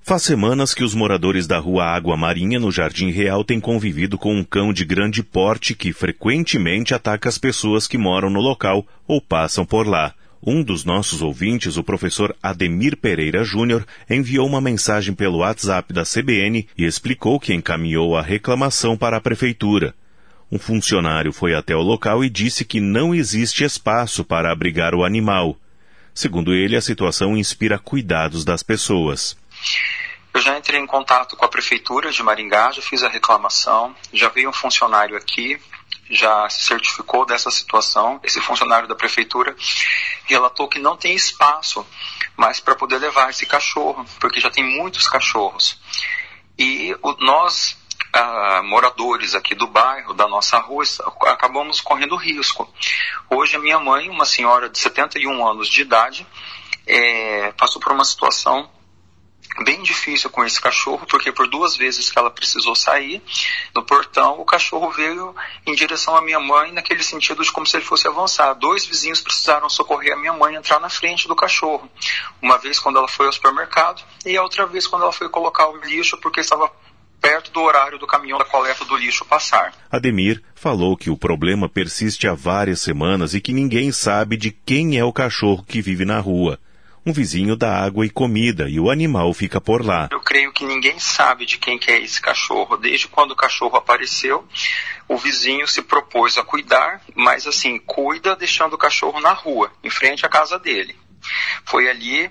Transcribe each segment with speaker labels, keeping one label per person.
Speaker 1: Faz semanas que os moradores da rua Água Marinha, no Jardim Real, têm convivido com um cão de grande porte que frequentemente ataca as pessoas que moram no local ou passam por lá. Um dos nossos ouvintes, o professor Ademir Pereira Júnior, enviou uma mensagem pelo WhatsApp da CBN e explicou que encaminhou a reclamação para a prefeitura. Um funcionário foi até o local e disse que não existe espaço para abrigar o animal. Segundo ele, a situação inspira cuidados das pessoas.
Speaker 2: Eu já entrei em contato com a prefeitura de Maringá, já fiz a reclamação, já veio um funcionário aqui, já se certificou dessa situação. Esse funcionário da prefeitura relatou que não tem espaço mais para poder levar esse cachorro, porque já tem muitos cachorros. E nós, moradores aqui do bairro, da nossa rua, acabamos correndo risco. Hoje a minha mãe, uma senhora de 71 anos de idade, passou por uma situação bem difícil com esse cachorro, porque por 2 vezes que ela precisou sair no portão, o cachorro veio em direção à minha mãe, naquele sentido de como se ele fosse avançar. 2 vizinhos precisaram socorrer a minha mãe e entrar na frente do cachorro. Uma vez quando ela foi ao supermercado e a outra vez quando ela foi colocar o lixo, porque estava perto do horário do caminhão da coleta do lixo passar.
Speaker 1: Ademir falou que o problema persiste há várias semanas e que ninguém sabe de quem é o cachorro que vive na rua. Um vizinho dá água e comida e o animal fica por lá.
Speaker 2: Eu creio que ninguém sabe de quem que é esse cachorro. Desde quando o cachorro apareceu, o vizinho se propôs a cuidar, mas assim, cuida deixando o cachorro na rua, em frente à casa dele. Foi ali,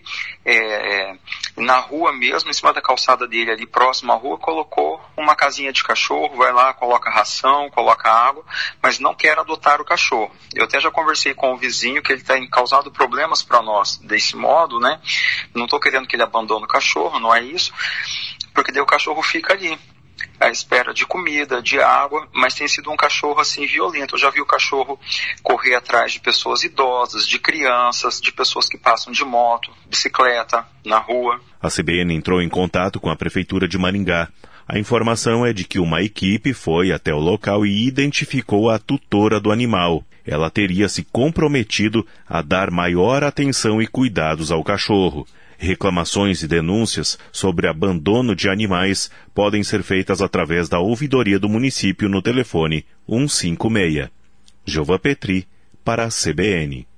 Speaker 2: na rua mesmo, em cima da calçada dele, ali próximo à rua, colocou uma casinha de cachorro, vai lá, coloca ração, coloca água, mas não quer adotar o cachorro. Eu até já conversei com o vizinho que ele tem causado problemas para nós desse modo, né? Não estou querendo que ele abandone o cachorro, não é isso, porque daí o cachorro fica ali, à espera de comida, de água, mas tem sido um cachorro assim violento. Eu já vi o cachorro correr atrás de pessoas idosas, de crianças, de pessoas que passam de moto, bicicleta, na rua.
Speaker 1: A CBN entrou em contato com a Prefeitura de Maringá. A informação é de que uma equipe foi até o local e identificou a tutora do animal. Ela teria se comprometido a dar maior atenção e cuidados ao cachorro. Reclamações e denúncias sobre abandono de animais podem ser feitas através da ouvidoria do município no telefone 156. Giova Petri, para a CBN.